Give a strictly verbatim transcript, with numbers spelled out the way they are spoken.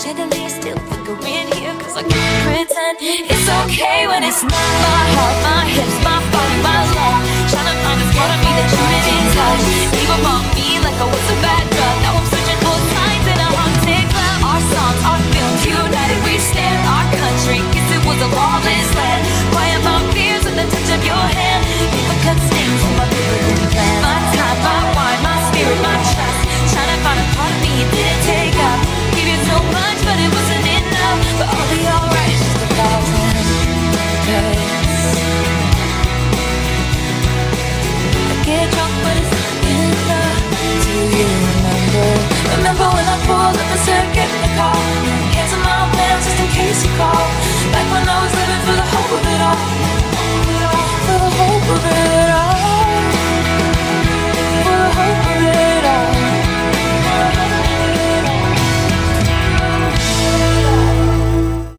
chandelier still flickering here, cause I can't pretend it's okay when it's not. My heart, my hips, my body, my love, trying to find a part of me that you didn't touch. Leave up on me like I was a bad drug. Now I'm searching for signs in a haunted club. Our songs, our films, united we stand. Our country, guess it was a lawless land. Quiet my fears with the touch of your hand. Paper cut stains from my biblical plan. My time, my wine, my spirit, my trust, trying to find a part of me you didn't take up. Gave you so much, but it wasn't enough. But I'll be alright, it's just a thousand days. I get drunk, but it's not enough. Do you remember? Remember when I pulled up and said get in the car? Cancel my plans just in case you call. Back when I was living for the hope of it all.